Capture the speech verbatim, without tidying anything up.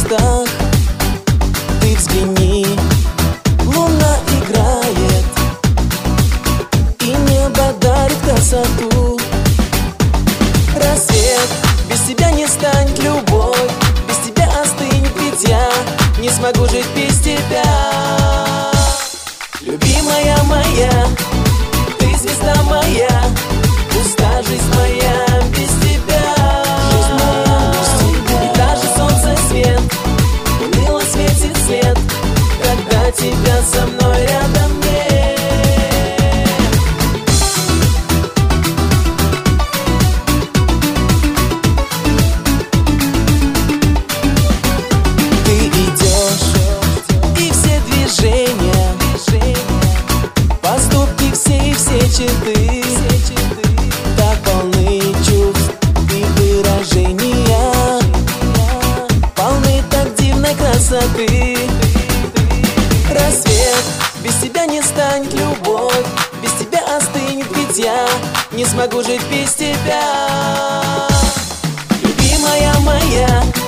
звездах. Ты взгляни, луна играет, и небо дарит красоту. Рассвет, без тебя не станет любовь, без тебя остынет, ведь я не смогу жить без тебя. Любимая моя, ты звезда моя, пуста жизнь моя без тебя. Жизнь моя без тебя. И даже солнце свет уныло светит свет, когда тебя со мной рядом нет. Ты идешь, и все движения, поступки все и все черты так полны чувств и выражения, полны так дивной красоты. Рассвет, без тебя не станет любовь, без тебя остынет, ведь я не смогу жить без тебя. Любимая моя,